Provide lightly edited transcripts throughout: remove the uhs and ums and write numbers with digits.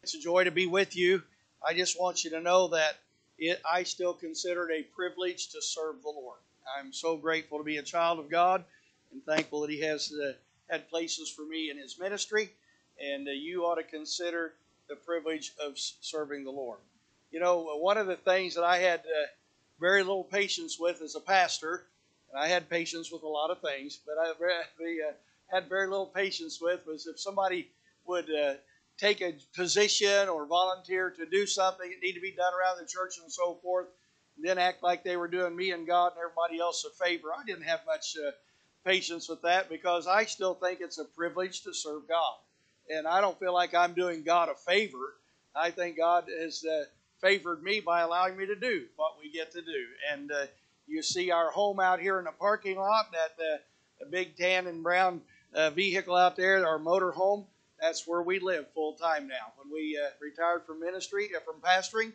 it's a joy to be with you. I just want you to know that I still consider it a privilege to serve the Lord. I'm so grateful to be a child of God and thankful that He has had places for me in His ministry. And you ought to consider the privilege of serving the Lord. You know, one of the things that I had very little patience with as a pastor, and I had patience with a lot of things, but I had very little patience with was if somebody would take a position or volunteer to do something that needed to be done around the church and so forth, and then act like they were doing me and God and everybody else a favor. I didn't have much patience with that because I still think it's a privilege to serve God. And I don't feel like I'm doing God a favor. I think God has favored me by allowing me to do what we get to do. And you see our home out here in the parking lot, that big tan and brown vehicle out there, our motor home. That's where we live full time now. When we retired from ministry, from pastoring,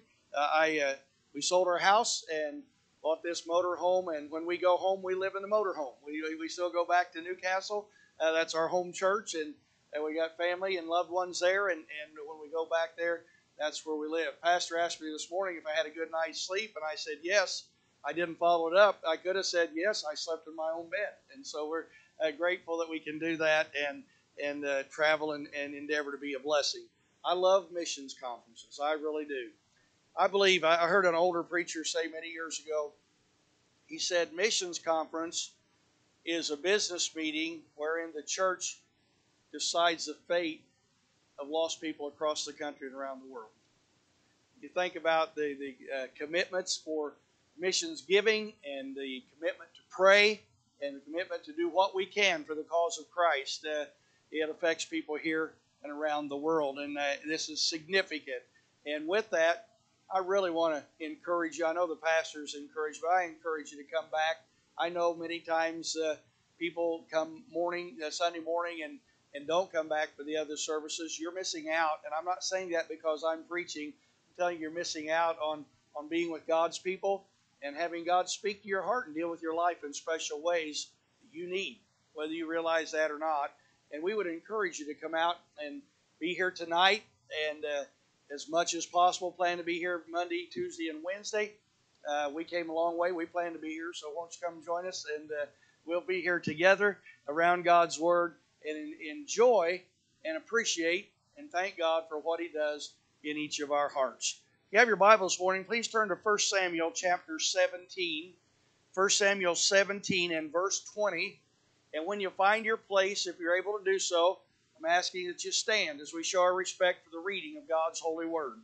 we sold our house and bought this motor home. And when we go home, we live in the motor home. We still go back to Newcastle. That's our home church, and we got family and loved ones there. And when we go back there, that's where we live. Pastor asked me this morning if I had a good night's sleep, and I said yes. I didn't follow it up. I could have said yes. I slept in my own bed, and so we're grateful that we can do that and travel and endeavor to be a blessing. I love missions conferences. I really do. I believe, I heard an older preacher say many years ago, he said, missions conference is a business meeting wherein the church decides the fate of lost people across the country and around the world. You think about the commitments for missions giving and the commitment to pray and the commitment to do what we can for the cause of Christ. It affects people here and around the world, and this is significant. And with that, I really want to encourage you. I know the pastor's encouraged, but I encourage you to come back. I know many times people come Sunday morning and don't come back for the other services. You're missing out, and I'm not saying that because I'm preaching. I'm telling you, you're missing out on being with God's people and having God speak to your heart and deal with your life in special ways that you need, whether you realize that or not. And we would encourage you to come out and be here tonight, and as much as possible, plan to be here Monday, Tuesday, and Wednesday. We came a long way. We plan to be here, so won't you come join us, and we'll be here together around God's Word and enjoy and appreciate and thank God for what He does in each of our hearts. If you have your Bible this morning, please turn to 1 Samuel chapter 17. 1 Samuel 17 and verse 20. And when you find your place, if you're able to do so, I'm asking that you stand as we show our respect for the reading of God's holy word.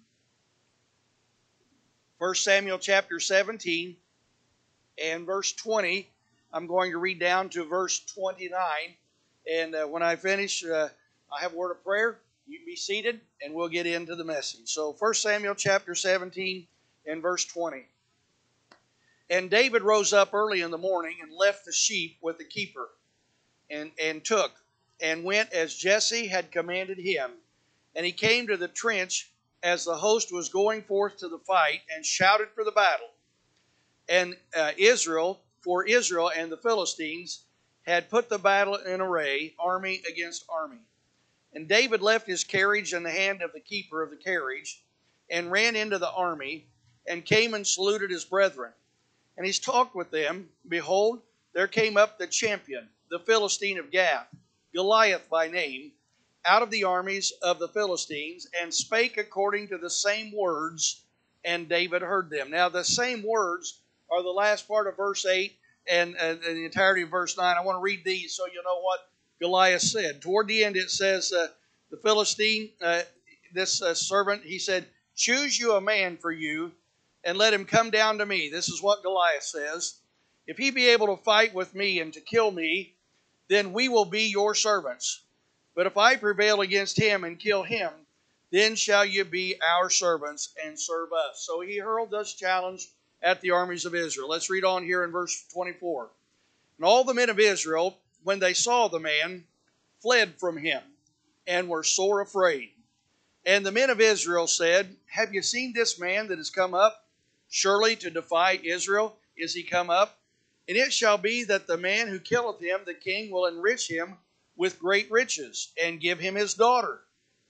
1 Samuel chapter 17 and verse 20. I'm going to read down to verse 29. And when I finish, I have a word of prayer. You can be seated, and we'll get into the message. So 1 Samuel chapter 17 and verse 20. And David rose up early in the morning and left the sheep with the keeper, and took, and went as Jesse had commanded him. And he came to the trench as the host was going forth to the fight, and shouted for the battle. And Israel and the Philistines had put the battle in array, army against army. And David left his carriage in the hand of the keeper of the carriage, and ran into the army, and came and saluted his brethren. And he talked with them. Behold, there came up the champion, the Philistine of Gath, Goliath by name, out of the armies of the Philistines, and spake according to the same words, and David heard them. Now the same words are the last part of verse 8 and the entirety of verse 9. I want to read these so you'll know what Goliath said. Toward the end it says, the Philistine, this servant, he said, choose you a man for you, and let him come down to me. This is what Goliath says. If he be able to fight with me and to kill me, then we will be your servants. But if I prevail against him and kill him, then shall you be our servants and serve us. So he hurled this challenge at the armies of Israel. Let's read on here in verse 24. And all the men of Israel, when they saw the man, fled from him, and were sore afraid. And the men of Israel said, have you seen this man that has come up? Surely to defy Israel is he come up. And it shall be that the man who killeth him, the king, will enrich him with great riches, and give him his daughter.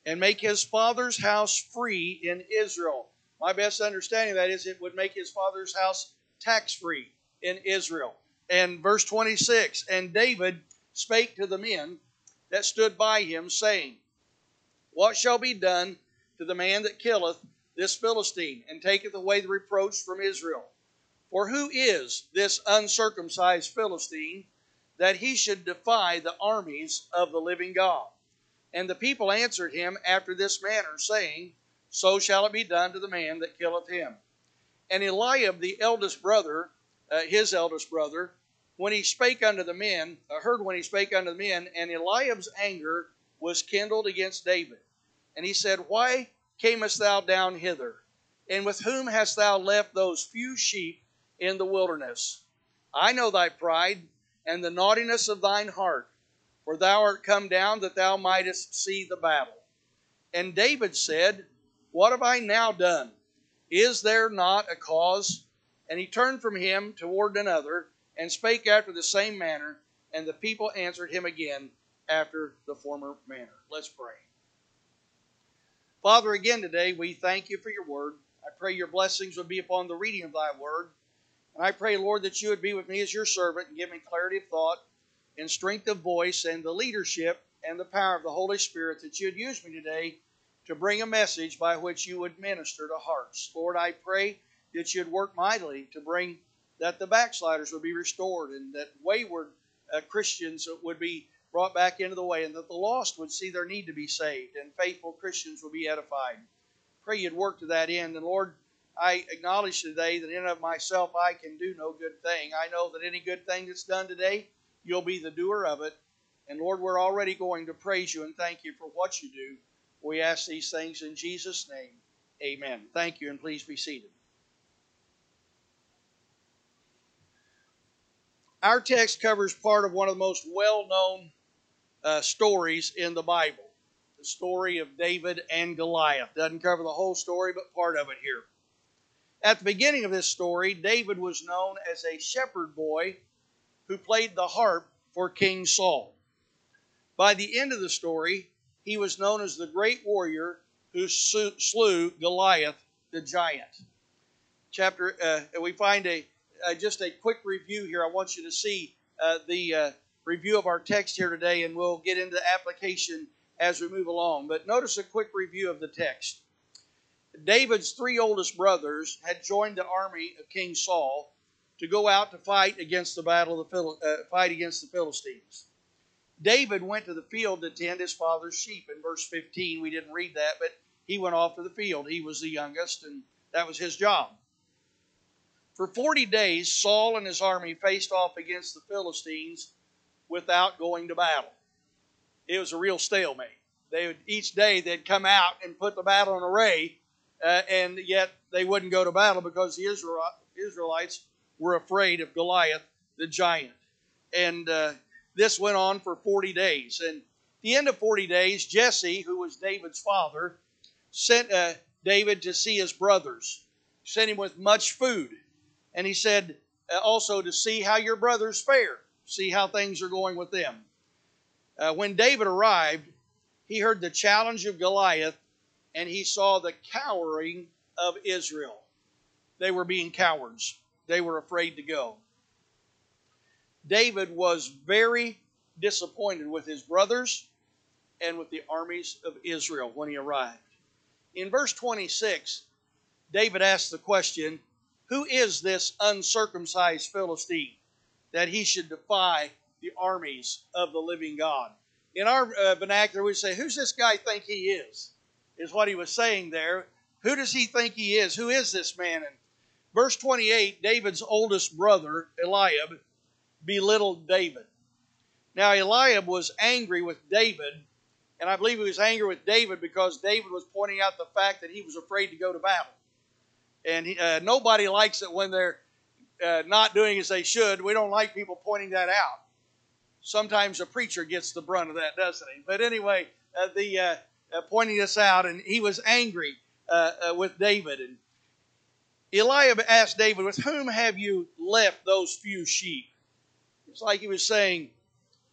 and make his father's house free in Israel. My best understanding of that is it would make his father's house tax-free in Israel. And verse 26, and David spake to the men that stood by him, saying, what shall be done to the man that killeth this Philistine, and taketh away the reproach from Israel? For who is this uncircumcised Philistine, that he should defy the armies of the living God? And the people answered him after this manner, saying, so shall it be done to the man that killeth him. And Eliab, the eldest brother, his eldest brother, when he spake unto the men, heard when he spake unto the men, and Eliab's anger was kindled against David. And he said, why camest thou down hither? And with whom hast thou left those few sheep in the wilderness? I know thy pride and the naughtiness of thine heart, for thou art come down that thou mightest see the battle. And David said, what have I now done? Is there not a cause? And he turned from him toward another, and spake after the same manner, and the people answered him again after the former manner. Let's pray. Father, again today we thank you for your word. I pray your blessings would be upon the reading of thy word. And I pray, Lord, that you would be with me as your servant and give me clarity of thought and strength of voice and the leadership and the power of the Holy Spirit, that you would use me today to bring a message by which you would minister to hearts. Lord, I pray that you'd work mightily to bring that the backsliders would be restored, and that wayward Christians would be brought back into the way, and that the lost would see their need to be saved, and faithful Christians would be edified. Pray you'd work to that end. And Lord, I acknowledge today that in and of myself I can do no good thing. I know that any good thing that's done today, you'll be the doer of it. And Lord, we're already going to praise you and thank you for what you do. We ask these things in Jesus' name. Amen. Thank you, and please be seated. Our text covers part of one of the most well-known stories in the Bible, the story of David and Goliath. Doesn't cover the whole story, but part of it here. At the beginning of this story, David was known as a shepherd boy who played the harp for King Saul. By the end of the story, he was known as the great warrior who slew Goliath the giant. We find just a quick review here. I want you to see the review of our text here today, and we'll get into the application as we move along. But notice a quick review of the text. David's three oldest brothers had joined the army of King Saul to go out to fight against the Philistines. David went to the field to tend his father's sheep. In verse 15, we didn't read that, but he went off to the field. He was the youngest, and that was his job. For 40 days, Saul and his army faced off against the Philistines without going to battle. It was a real stalemate. Each day they'd come out and put the battle in array, and yet they wouldn't go to battle because the Israelites were afraid of Goliath the giant. And this went on for 40 days. And at the end of 40 days, Jesse, who was David's father, sent David to see his brothers. Sent him with much food. And he said also to see how your brothers fare. See how things are going with them. When David arrived, he heard the challenge of Goliath, and he saw the cowering of Israel. They were being cowards. They were afraid to go. David was very disappointed with his brothers and with the armies of Israel when he arrived. In verse 26, David asked the question, who is this uncircumcised Philistine that he should defy the armies of the living God? In our vernacular, we say, who's this guy think he is what he was saying there. Who does he think he is? Who is this man? And verse 28, David's oldest brother, Eliab, belittled David. Now, Eliab was angry with David, and I believe he was angry with David because David was pointing out the fact that he was afraid to go to battle. And nobody likes it when they're not doing as they should. We don't like people pointing that out. Sometimes a preacher gets the brunt of that, doesn't he? But anyway, pointing this out, and he was angry with David. And Eliab asked David, with whom have you left those few sheep? It's like he was saying,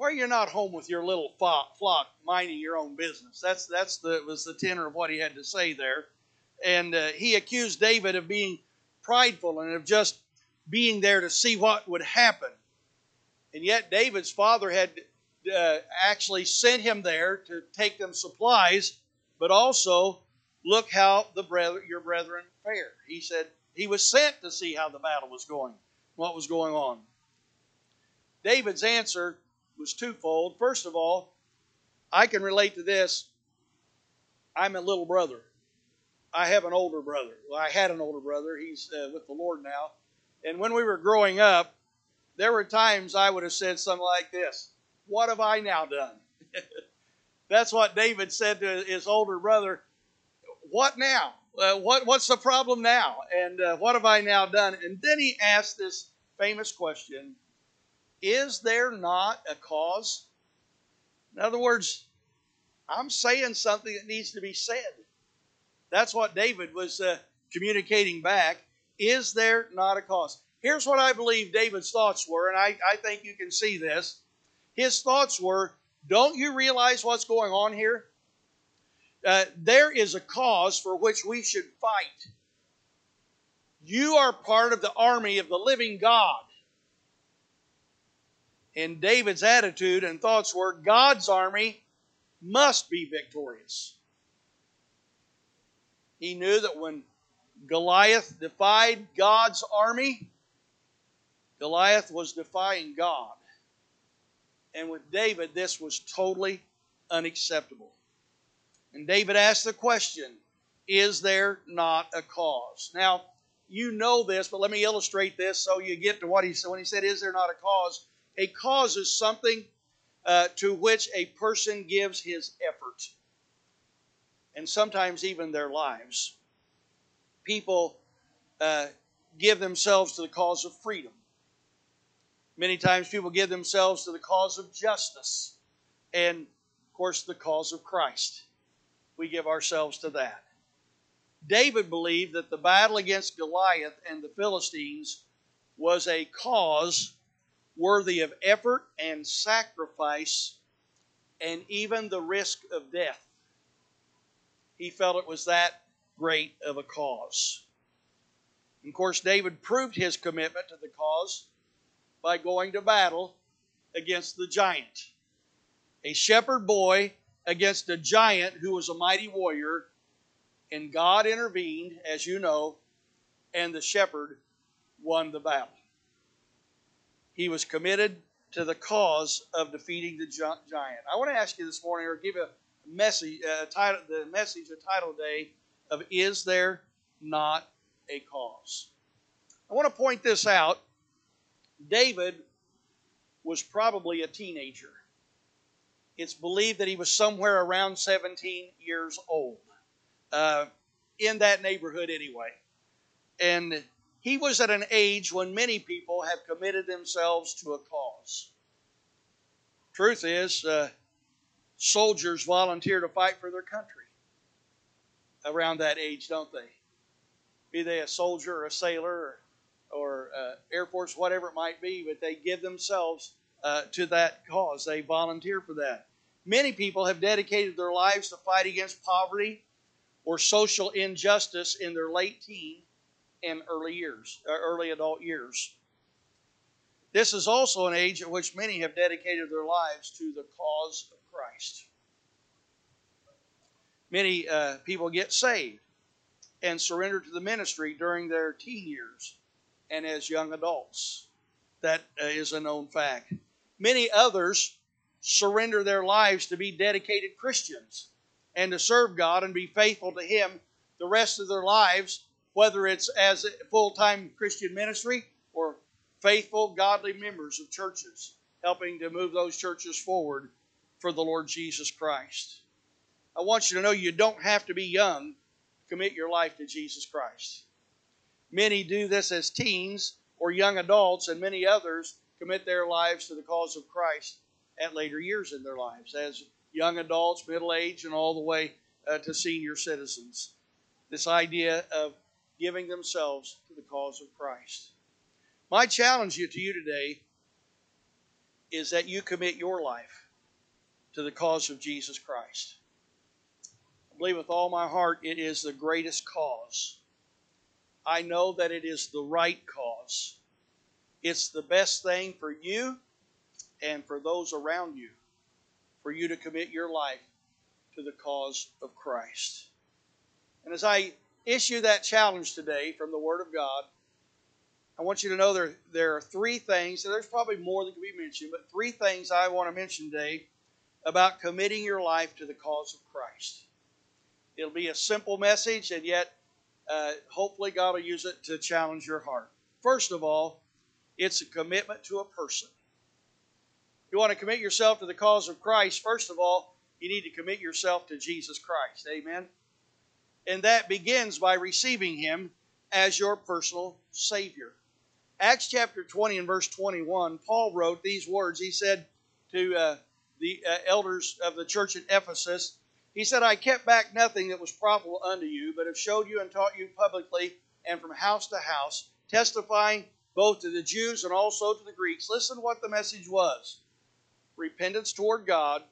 why are you not home with your little flock minding your own business? Was the tenor of what he had to say there. And he accused David of being prideful and of just being there to see what would happen. And yet David's father had actually sent him there to take them supplies, but also look how your brethren fared. He said he was sent to see how the battle was going, what was going on. David's answer was twofold. First of all, I can relate to this. I'm a little brother. I have an older brother. Well, I had an older brother. He's with the Lord now. And when we were growing up, there were times I would have said something like this: what have I now done? That's what David said to his older brother. What now? What's the problem now? And what have I now done? And then he asked this famous question: is there not a cause? In other words, I'm saying something that needs to be said. That's what David was communicating back. Is there not a cause? Here's what I believe David's thoughts were, and I think you can see this. His thoughts were, don't you realize what's going on here? There is a cause for which we should fight. You are part of the army of the living God. And David's attitude and thoughts were, God's army must be victorious. He knew that when Goliath defied God's army, Goliath was defying God. And with David, this was totally unacceptable. And David asked the question, is there not a cause? Now, you know this, but let me illustrate this so you get to what he said. When he said, is there not a cause? A cause is something to which a person gives his effort, and sometimes even their lives. People give themselves to the cause of freedom. Many times people give themselves to the cause of justice and, of course, the cause of Christ. We give ourselves to that. David believed that the battle against Goliath and the Philistines was a cause worthy of effort and sacrifice and even the risk of death. He felt it was that great of a cause. And of course, David proved his commitment to the cause by going to battle against the giant. A shepherd boy against a giant who was a mighty warrior, and God intervened, as you know, and the shepherd won the battle. He was committed to the cause of defeating the giant. I want to ask you this morning, or give a message, the message, the title today of Is There Not a Cause? I want to point this out. David was probably a teenager. It's believed that he was somewhere around 17 years old, in that neighborhood anyway. And he was at an age when many people have committed themselves to a cause. Truth is, soldiers volunteer to fight for their country around that age, don't they? Be they a soldier or a sailor or Air Force, whatever it might be, but they give themselves to that cause. They volunteer for that. Many people have dedicated their lives to fight against poverty or social injustice in their late teen and early adult years. This is also an age at which many have dedicated their lives to the cause of Christ. Many people get saved and surrender to the ministry during their teen years and as young adults. That is a known fact. Many others surrender their lives to be dedicated Christians and to serve God and be faithful to Him the rest of their lives, whether it's as a full-time Christian ministry or faithful, godly members of churches, helping to move those churches forward for the Lord Jesus Christ. I want you to know you don't have to be young to commit your life to Jesus Christ. Many do this as teens or young adults, and many others commit their lives to the cause of Christ at later years in their lives, as young adults, middle age, and all the way to senior citizens. This idea of giving themselves to the cause of Christ. My challenge to you today is that you commit your life to the cause of Jesus Christ. I believe with all my heart it is the greatest cause. I know that it is the right cause. It's the best thing for you and for those around you, for you to commit your life to the cause of Christ. And as I issue that challenge today from the Word of God, I want you to know there are three things, and there's probably more that can be mentioned, but three things I want to mention today about committing your life to the cause of Christ. It'll be a simple message, and yet hopefully God will use it to challenge your heart. First of all, it's a commitment to a person. You want to commit yourself to the cause of Christ, first of all, you need to commit yourself to Jesus Christ. Amen? And that begins by receiving Him as your personal Savior. Acts chapter 20 and verse 21, Paul wrote these words. He said to the elders of the church at Ephesus, he said, I kept back nothing that was profitable unto you, but have showed you and taught you publicly and from house to house, testifying both to the Jews and also to the Greeks. Listen to what the message was. Repentance toward God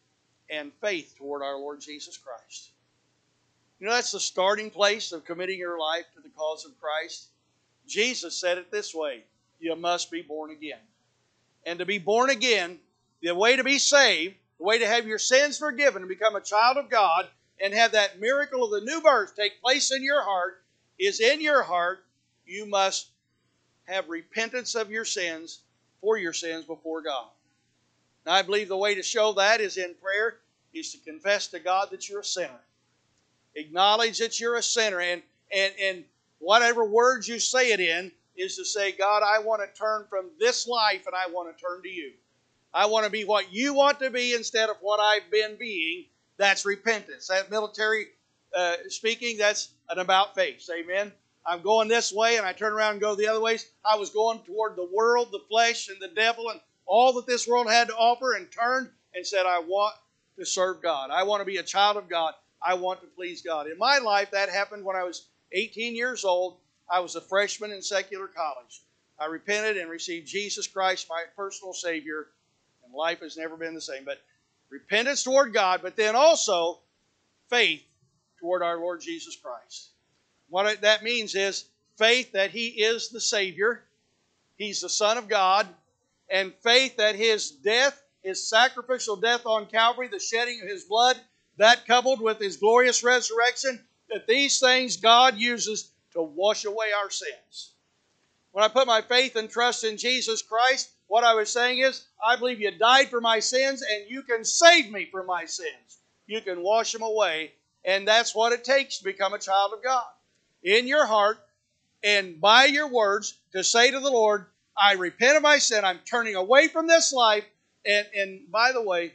and faith toward our Lord Jesus Christ. You know, that's the starting place of committing your life to the cause of Christ. Jesus said it this way, you must be born again. And to be born again, the way to be saved, the way to have your sins forgiven and become a child of God and have that miracle of the new birth take place in your heart, is in your heart you must have repentance of your sins for your sins before God. Now, I believe the way to show that is in prayer, is to confess to God that you're a sinner. Acknowledge that you're a sinner, and whatever words you say it in is to say, God, I want to turn from this life and I want to turn to you. I want to be what you want to be instead of what I've been being. That's repentance. That military speaking, that's an about face. Amen? I'm going this way and I turn around and go the other ways. I was going toward the world, the flesh, and the devil, and all that this world had to offer, and turned and said, I want to serve God. I want to be a child of God. I want to please God. In my life, that happened when I was 18 years old. I was a freshman in secular college. I repented and received Jesus Christ, my personal Savior, and life has never been the same. But repentance toward God, but then also faith toward our Lord Jesus Christ. What that means is faith that He is the Savior, He's the Son of God, and faith that His death, His sacrificial death on Calvary, the shedding of His blood, that coupled with His glorious resurrection, that these things God uses to wash away our sins. When I put my faith and trust in Jesus Christ, what I was saying is, I believe you died for my sins and you can save me from my sins. You can wash them away, and that's what it takes to become a child of God. In your heart and by your words to say to the Lord, I repent of my sin, I'm turning away from this life. And by the way,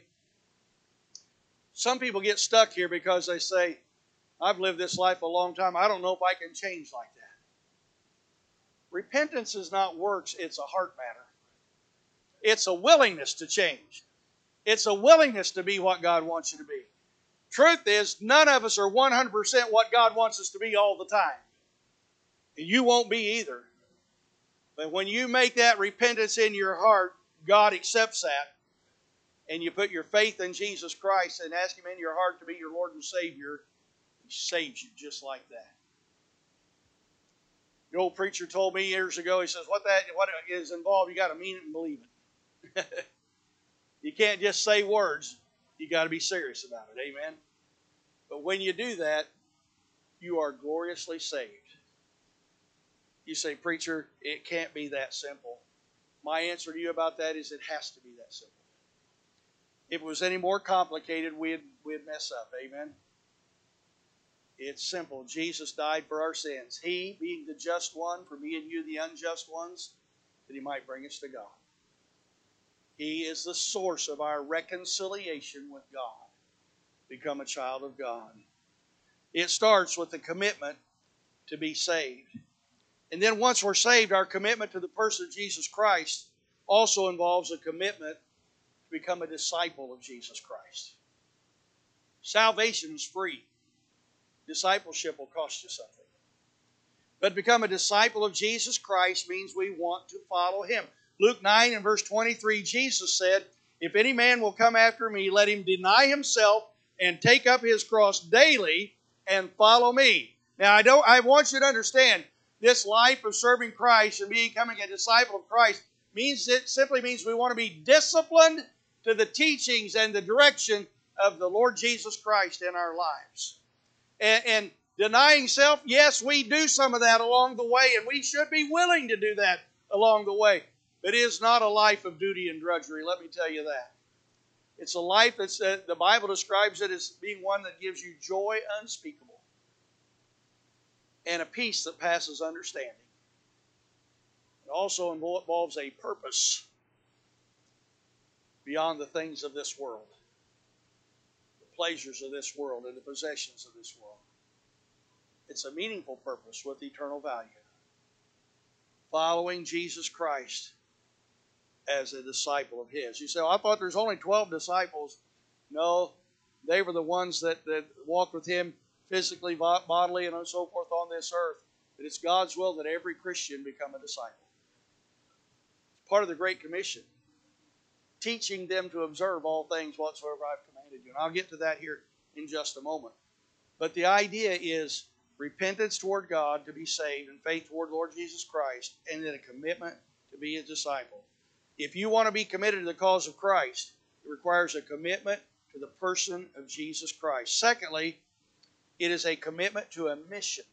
some people get stuck here because they say, I've lived this life a long time, I don't know if I can change like that. Repentance is not works, it's a heart matter. It's a willingness to change. It's a willingness to be what God wants you to be. Truth is, none of us are 100% what God wants us to be all the time. And you won't be either. But when you make that repentance in your heart, God accepts that. And you put your faith in Jesus Christ and ask Him in your heart to be your Lord and Savior, He saves you just like that. The old preacher told me years ago, he says, what is involved, you got to mean it and believe it. You can't just say words. You got to be serious about it. Amen? But when you do that, you are gloriously saved. You say, preacher, it can't be that simple. My answer to you about that is it has to be that simple. If it was any more complicated, we'd mess up. Amen? It's simple. Jesus died for our sins. He, being the just one, for me and you, the unjust ones, that He might bring us to God. He is the source of our reconciliation with God. Become a child of God. It starts with the commitment to be saved. And then once we're saved, our commitment to the person of Jesus Christ also involves a commitment to become a disciple of Jesus Christ. Salvation is free. Discipleship will cost you something. But become a disciple of Jesus Christ means we want to follow Him. Luke 9 and verse 23, Jesus said, "If any man will come after me, let him deny himself and take up his cross daily and follow me." Now, I want you to understand, this life of serving Christ and becoming a disciple of Christ simply means we want to be disciplined to the teachings and the direction of the Lord Jesus Christ in our lives. And denying self, yes, we do some of that along the way, and we should be willing to do that along the way. But it is not a life of duty and drudgery, let me tell you that. It's a life that's, the Bible describes it as being one that gives you joy unspeakable and a peace that passes understanding. It also involves a purpose beyond the things of this world, the pleasures of this world and the possessions of this world. It's a meaningful purpose with eternal value. Following Jesus Christ as a disciple of His. You say, "Well, I thought there's only 12 disciples." No, they were the ones that walked with Him physically, bodily, and so forth on this earth. But it's God's will that every Christian become a disciple. It's part of the Great Commission, teaching them to observe all things whatsoever I've commanded you. And I'll get to that here in just a moment. But the idea is repentance toward God to be saved and faith toward Lord Jesus Christ, and then a commitment to be a disciple. If you want to be committed to the cause of Christ, it requires a commitment to the person of Jesus Christ. Secondly, it is a commitment to a mission.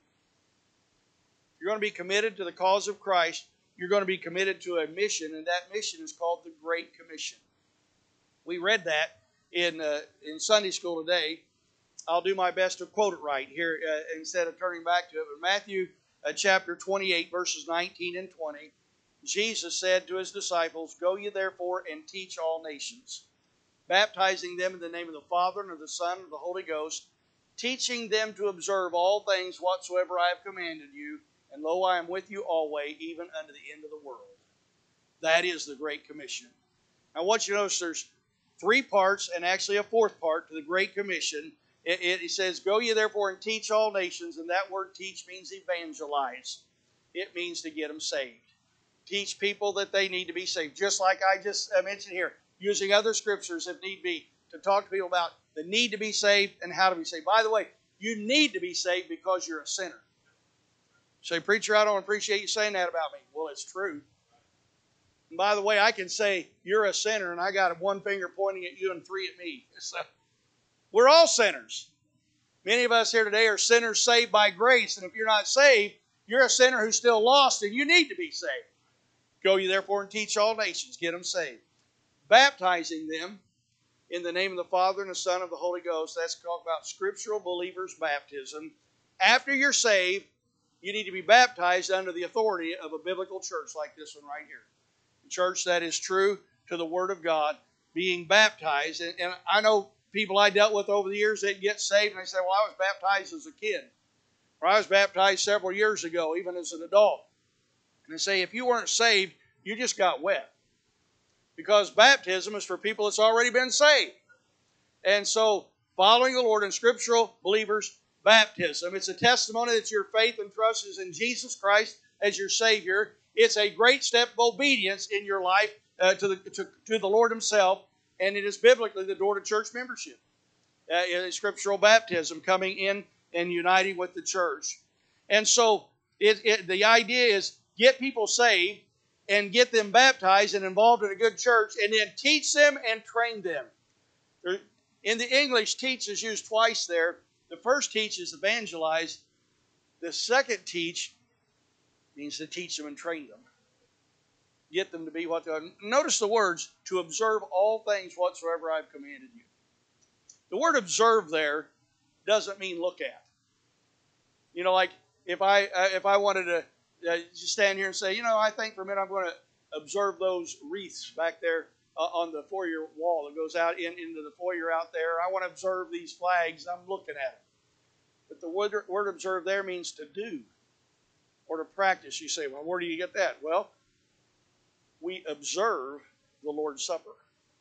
If you're going to be committed to the cause of Christ, you're going to be committed to a mission, and that mission is called the Great Commission. We read that in Sunday school today. I'll do my best to quote it right here instead of turning back to it. But Matthew chapter 28, verses 19 and 20, Jesus said to His disciples, "Go ye therefore and teach all nations, baptizing them in the name of the Father and of the Son and of the Holy Ghost, teaching them to observe all things whatsoever I have commanded you. And lo, I am with you always, even unto the end of the world." That is the Great Commission. Now, I want you to notice there's 3 parts and actually a 4th part to the Great Commission. It says, "Go ye therefore and teach all nations," and that word teach means evangelize. It means to get them saved. Teach people that they need to be saved. Just like I just mentioned here, using other scriptures if need be, to talk to people about the need to be saved and how to be saved. By the way, you need to be saved because you're a sinner. You say, "Preacher, I don't appreciate you saying that about me." Well, it's true. And by the way, I can say you're a sinner and I got 1 finger pointing at you and 3 at me. So, we're all sinners. Many of us here today are sinners saved by grace. And if you're not saved, you're a sinner who's still lost and you need to be saved. "Go ye therefore and teach all nations." Get them saved. Baptizing them in the name of the Father and the Son and of the Holy Ghost. That's called about scriptural believers' baptism. After you're saved, you need to be baptized under the authority of a biblical church like this one right here. A church that is true to the Word of God, being baptized. And I know people I dealt with over the years that get saved and they say, "Well, I was baptized as a kid." Or, "I was baptized several years ago, even as an adult." And they say, if you weren't saved, you just got wet. Because baptism is for people that's already been saved. And so, following the Lord in scriptural believers' baptism, it's a testimony that your faith and trust is in Jesus Christ as your Savior. It's a great step of obedience in your life to the Lord Himself, and it is biblically the door to church membership. Scriptural baptism, coming in and uniting with the church. And so, the idea is get people saved and get them baptized and involved in a good church, and then teach them and train them. In the English, teach is used twice there. The first teach is evangelize. The second teach means to teach them and train them. Get them to be what they are. Notice the words, "to observe all things whatsoever I've commanded you." The word observe there doesn't mean look at. You know, like if I wanted to just stand here and say, I think for a minute I'm going to observe those wreaths back there on the foyer wall that goes out into the foyer out there. I want to observe these flags. I'm looking at it. But the word observe there means to do or to practice. You say, well, where do you get that? Well, we observe the Lord's Supper.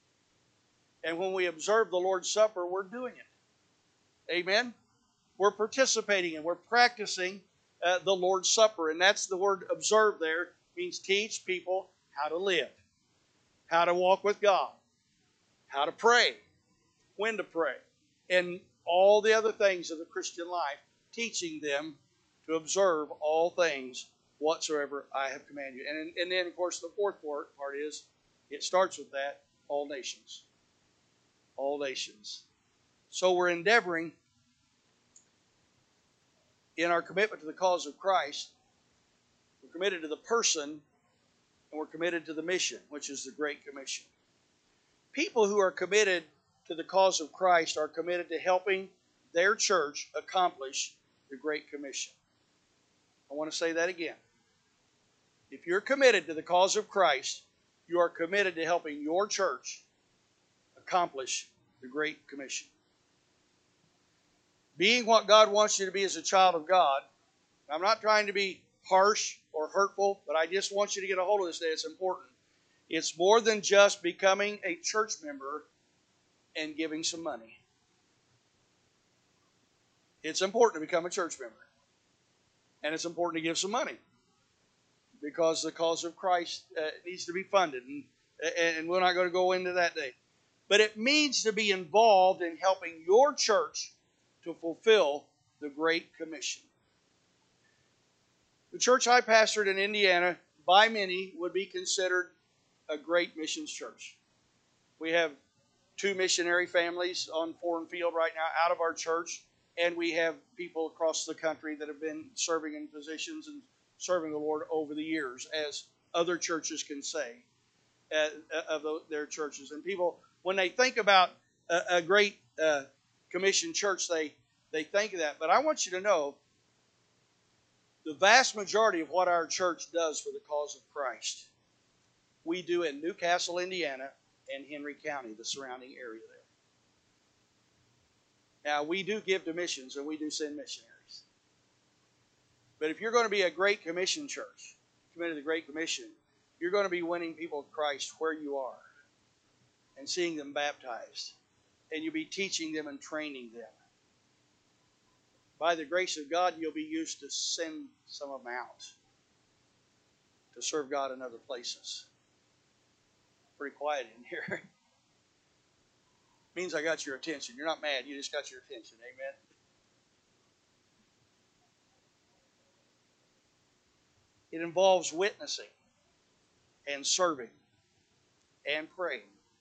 And when we observe the Lord's Supper, we're doing it. Amen? We're participating in, we're practicing the Lord's Supper. And that's the word observe there. It means teach people how to live, how to walk with God, how to pray, when to pray, and all the other things of the Christian life, teaching them to observe all things whatsoever I have commanded you. And then, of course, the fourth part is, it starts with that, all nations. All nations. So we're endeavoring in our commitment to the cause of Christ, we're committed to the person, and we're committed to the mission, which is the Great Commission. People who are committed to the cause of Christ are committed to helping their church accomplish the Great Commission. I want to say that again. If you're committed to the cause of Christ, you are committed to helping your church accomplish the Great Commission. Being what God wants you to be as a child of God, I'm not trying to be harsh or hurtful, but I just want you to get a hold of this today. It's important. It's more than just becoming a church member and giving some money. It's important to become a church member. And it's important to give some money. Because the cause of Christ needs to be funded. And we're not going to go into that today. But it means to be involved in helping your church to fulfill the Great Commission. The church I pastored in Indiana, by many, would be considered a great missions church. We have 2 missionary families on foreign field right now out of our church, and we have people across the country that have been serving in positions and serving the Lord over the years, as other churches can say of their churches. And people, when they think about a great commission church, they think of that. But I want you to know, the vast majority of what our church does for the cause of Christ, we do in Newcastle, Indiana, and Henry County, the surrounding area there. Now, we do give to missions, and we do send missionaries. But if you're going to be a Great Commission church, committed to the Great Commission, you're going to be winning people to Christ where you are and seeing them baptized. And you'll be teaching them and training them. By the grace of God, you'll be used to send some of them out to serve God in other places. Pretty quiet in here. Means I got your attention. You're not mad. You just got your attention. Amen. It involves witnessing and serving and praying.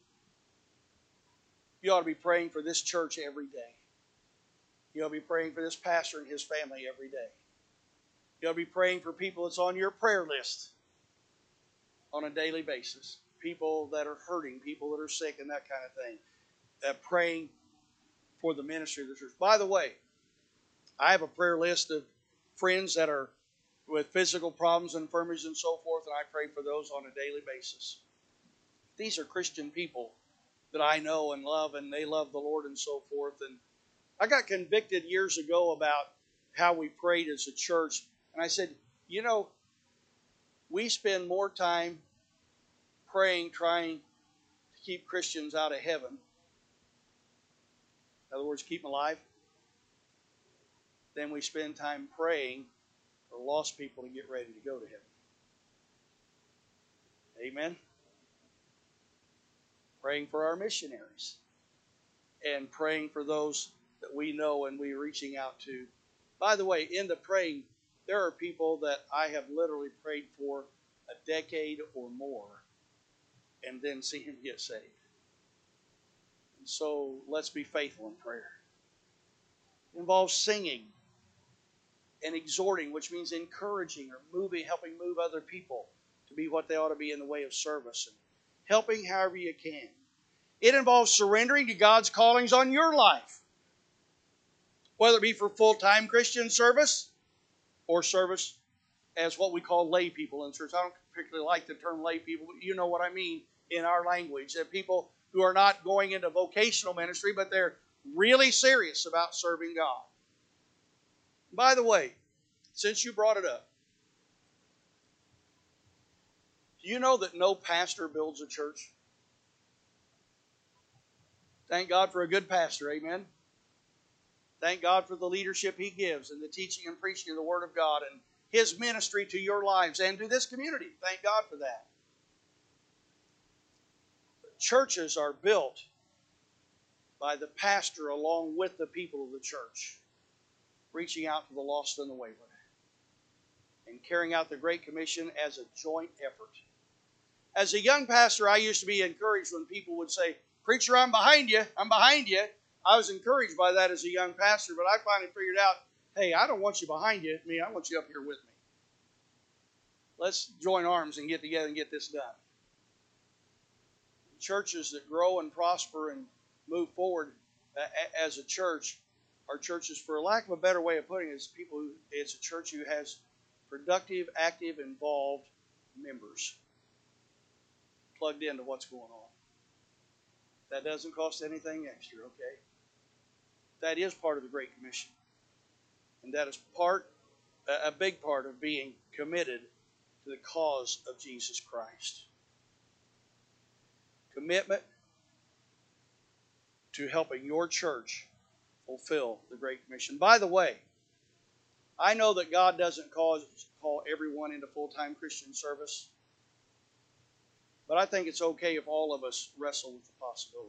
You ought to be praying for this church every day. You ought to be praying for this pastor and his family every day. You ought to be praying for people that's on your prayer list on a daily basis. People that are hurting, people that are sick, and that kind of thing. Praying for the ministry of the church. By the way, I have a prayer list of friends that are with physical problems and infirmities and so forth, and I pray for those on a daily basis. These are Christian people that I know and love, and they love the Lord and so forth. And I got convicted years ago about how we prayed as a church, and I said, you know, we spend more time praying, trying to keep Christians out of heaven. In other words, keep them alive. Then we spend time praying for lost people to get ready to go to heaven. Amen. Praying for our missionaries. And praying for those that we know and we're reaching out to. By the way, in the praying, there are people that I have literally prayed for a decade or more and then see him get saved. And so let's be faithful in prayer. It involves singing and exhorting, which means encouraging or moving, helping move other people to be what they ought to be in the way of service, and helping however you can. It involves surrendering to God's callings on your life, whether it be for full-time Christian service or service as what we call lay people in church. I don't particularly like the term lay people, but you know what I mean in our language. That people who are not going into vocational ministry, but they're really serious about serving God. By the way, since you brought it up, do you know that no pastor builds a church? Thank God for a good pastor, amen? Thank God for the leadership he gives and the teaching and preaching of the Word of God and his ministry to your lives and to this community. Thank God for that. churches are built by the pastor along with the people of the church, reaching out to the lost and the wayward, and carrying out the Great Commission as a joint effort. As a young pastor, I used to be encouraged when people would say, "Preacher, I'm behind you, I'm behind you." I was encouraged by that as a young pastor, but I finally figured out, hey, I don't want you behind you. I want you up here with me. Let's join arms and get together and get this done. Churches that grow and prosper and move forward as a church are churches, for lack of a better way of putting it, it's a church who has productive, active, involved members plugged into what's going on. That doesn't cost anything extra, okay? That is part of the Great Commission. And that is a big part of being committed to the cause of Jesus Christ. Commitment to helping your church fulfill the Great Commission. By the way, I know that God doesn't call everyone into full-time Christian service, but I think it's okay if all of us wrestle with the possibility.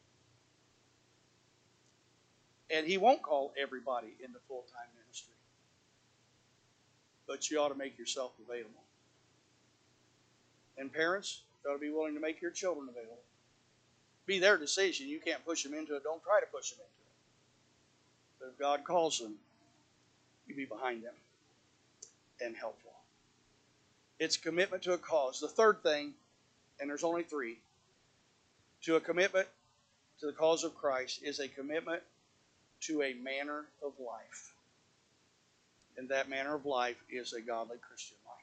And He won't call everybody into full-time ministry, but you ought to make yourself available. And parents, you ought to be willing to make your children available. Be their decision. You can't push them into it. Don't try to push them into it. But if God calls them, you be behind them and helpful. It's commitment to a cause. The third thing, and there's only three, to a commitment to the cause of Christ is a commitment to a manner of life. And that manner of life is a godly Christian life.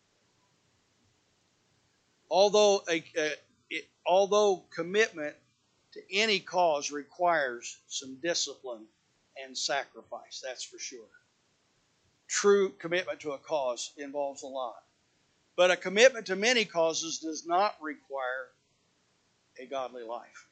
Although commitment to any cause requires some discipline and sacrifice, that's for sure. True commitment to a cause involves a lot. But a commitment to many causes does not require a godly life.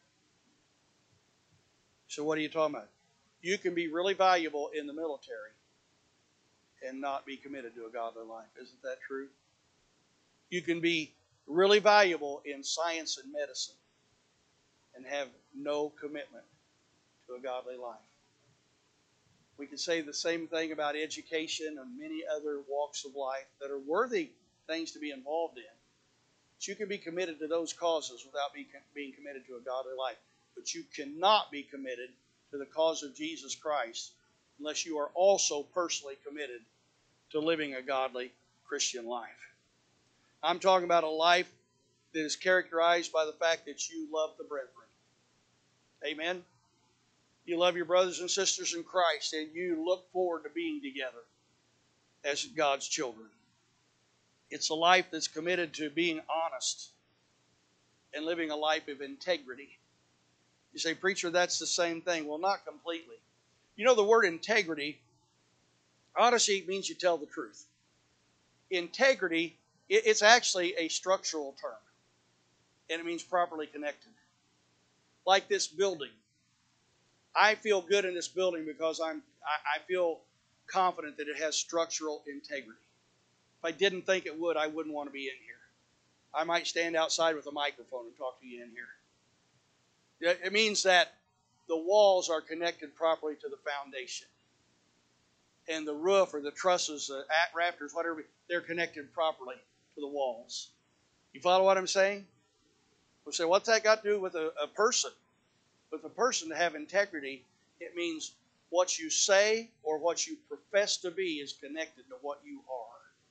So what are you talking about? You can be really valuable in the military and not be committed to a godly life. Isn't that true? You can be really valuable in science and medicine and have no commitment to a godly life. We can say the same thing about education and many other walks of life that are worthy things to be involved in. But you can be committed to those causes without being committed to a godly life. But you cannot be committed to the cause of Jesus Christ unless you are also personally committed to living a godly Christian life. I'm talking about a life that is characterized by the fact that you love the brethren. Amen? You love your brothers and sisters in Christ, and you look forward to being together as God's children. It's a life that's committed to being honest and living a life of integrity. You say, "Preacher, that's the same thing." Well, not completely. You know, the word integrity, honesty means you tell the truth. Integrity, it's actually a structural term, and it means properly connected. Like this building. I feel good in this building because I feel confident that it has structural integrity. If I didn't think it would, I wouldn't want to be in here. I might stand outside with a microphone and talk to you in here. It means that the walls are connected properly to the foundation. And the roof or the trusses, the rafters, whatever, they're connected properly to the walls. You follow what I'm saying? We'll say, what's that got to do with a person? With a person to have integrity, it means what you say or what you profess to be is connected to what you are.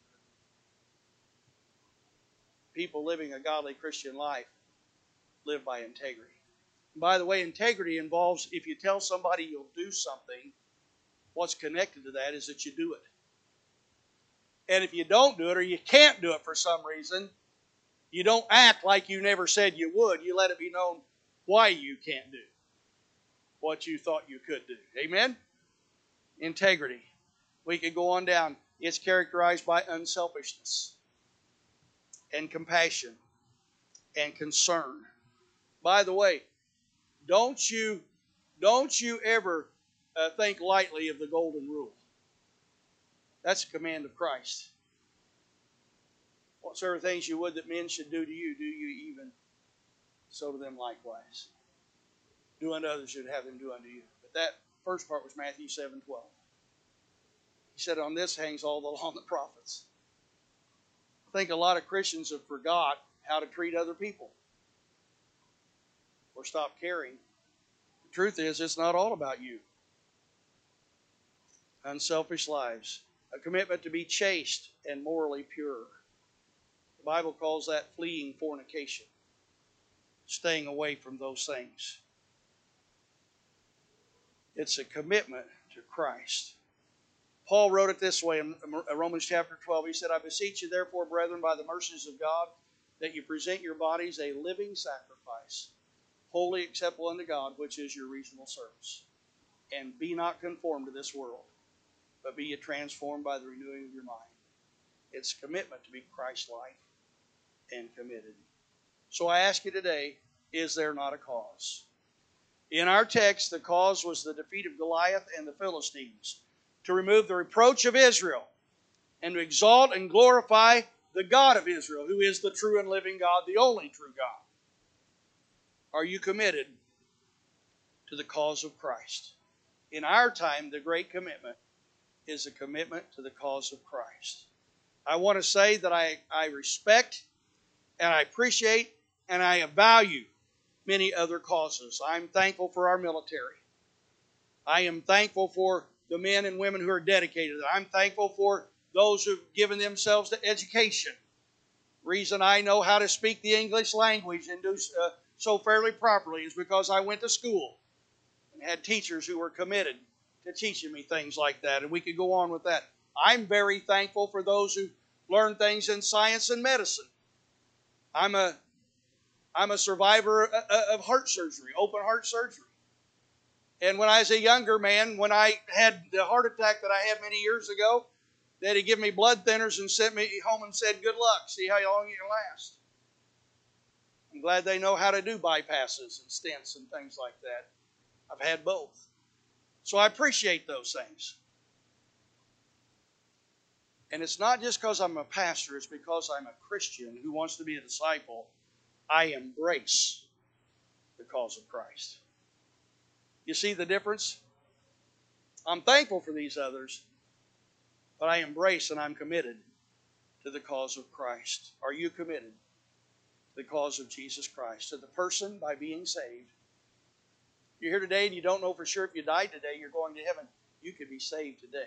People living a godly Christian life live by integrity. And by the way, integrity involves if you tell somebody you'll do something, what's connected to that is that you do it. And if you don't do it or you can't do it for some reason, you don't act like you never said you would. You let it be known why you can't do what you thought you could do. Amen? Integrity. We could go on down. It's characterized by unselfishness and compassion and concern. By the way, don't you ever think lightly of the golden rule. That's a command of Christ. Whatsoever things you would that men should do to you, do you even so to them likewise. Do unto others, you'd have them do unto you. But that first part was Matthew 7:12. He said, on this hangs all the law and the prophets. I think a lot of Christians have forgot how to treat other people or stop caring. The truth is, it's not all about you. Unselfish lives. A commitment to be chaste and morally pure. The Bible calls that fleeing fornication. Staying away from those things. It's a commitment to Christ. Paul wrote it this way in Romans chapter 12. He said, I beseech you therefore, brethren, by the mercies of God, that you present your bodies a living sacrifice, wholly acceptable unto God, which is your reasonable service. And be not conformed to this world, but be ye transformed by the renewing of your mind. It's commitment to be Christ-like and committed. So I ask you today, is there not a cause? In our text, the cause was the defeat of Goliath and the Philistines, to remove the reproach of Israel and to exalt and glorify the God of Israel, who is the true and living God, the only true God. Are you committed to the cause of Christ? In our time, the great commitment is a commitment to the cause of Christ. I want to say that I respect and I appreciate and I value many other causes. I'm thankful for our military. I am thankful for the men and women who are dedicated. I'm thankful for those who've given themselves to education. Reason I know how to speak the English language and do so fairly properly is because I went to school and had teachers who were committed to teaching me things like that, and we could go on with that. I'm very thankful for those who learn things in science and medicine. I'm a survivor of heart surgery, open heart surgery. And when I was a younger man, when I had the heart attack that I had many years ago, Daddy gave me blood thinners and sent me home and said, good luck, see how long you can last. I'm glad they know how to do bypasses and stents and things like that. I've had both. So I appreciate those things. And it's not just because I'm a pastor, it's because I'm a Christian who wants to be a disciple. I embrace the cause of Christ. You see the difference? I'm thankful for these others, but I embrace and I'm committed to the cause of Christ. Are you committed to the cause of Jesus Christ? To the person by being saved. You're here today and you don't know for sure if you died today, you're going to heaven. You could be saved today.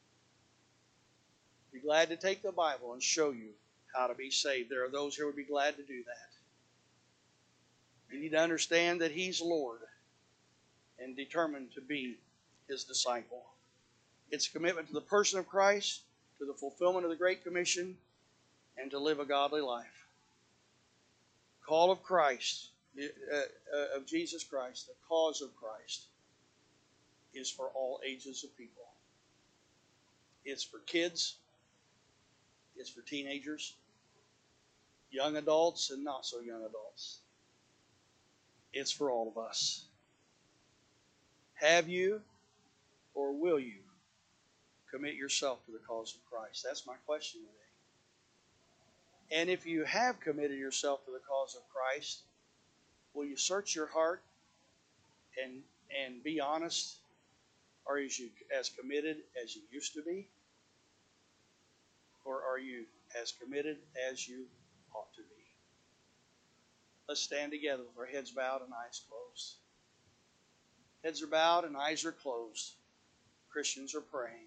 Be glad to take the Bible and show you how to be saved. There are those here who would be glad to do that. You need to understand that He's Lord and determined to be His disciple. It's a commitment to the person of Christ, to the fulfillment of the Great Commission, and to live a godly life. Call of Christ, of Jesus Christ, the cause of Christ, is for all ages of people. It's for kids, it's for teenagers, young adults, and not so young adults. It's for all of us. Have you or will you commit yourself to the cause of Christ? That's my question today. And if you have committed yourself to the cause of Christ, will you search your heart and be honest? Are you as committed as you used to be? Or are you as committed as you ought to be? Let's stand together with our heads bowed and eyes closed. Heads are bowed and eyes are closed. Christians are praying.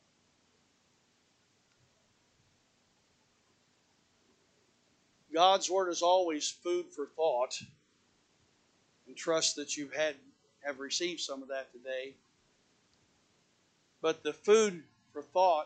God's Word is always food for thought. And trust that you have received some of that today. But the food for thought,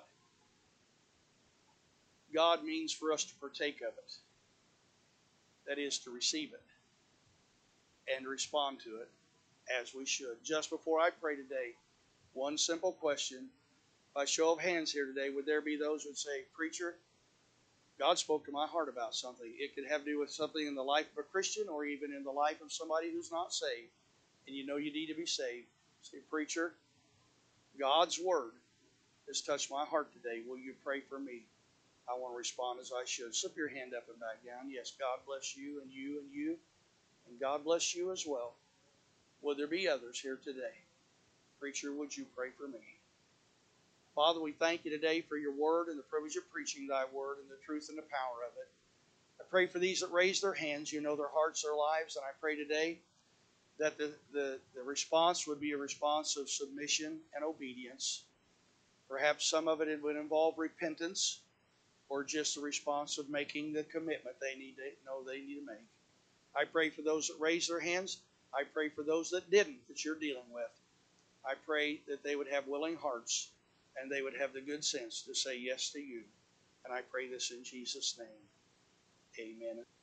God means for us to partake of it. That is, to receive it and respond to it as we should. Just before I pray today, one simple question. By show of hands here today, would there be those who would say, Preacher, God spoke to my heart about something. It could have to do with something in the life of a Christian or even in the life of somebody who's not saved. And you know you need to be saved. Say, Preacher, God's Word has touched my heart today. Will you pray for me? I want to respond as I should. Slip your hand up and back down. Yes, God bless you and you and you. And God bless you as well. Would there be others here today? Preacher, would you pray for me? Father, we thank you today for your word and the privilege of preaching thy word and the truth and the power of it. I pray for these that raise their hands. You know their hearts, their lives, and I pray today that the response would be a response of submission and obedience. Perhaps some of it would involve repentance or just a response of making the commitment they need to make. I pray for those that raise their hands. I pray for those that didn't, that you're dealing with. I pray that they would have willing hearts and they would have the good sense to say yes to you. And I pray this in Jesus' name. Amen.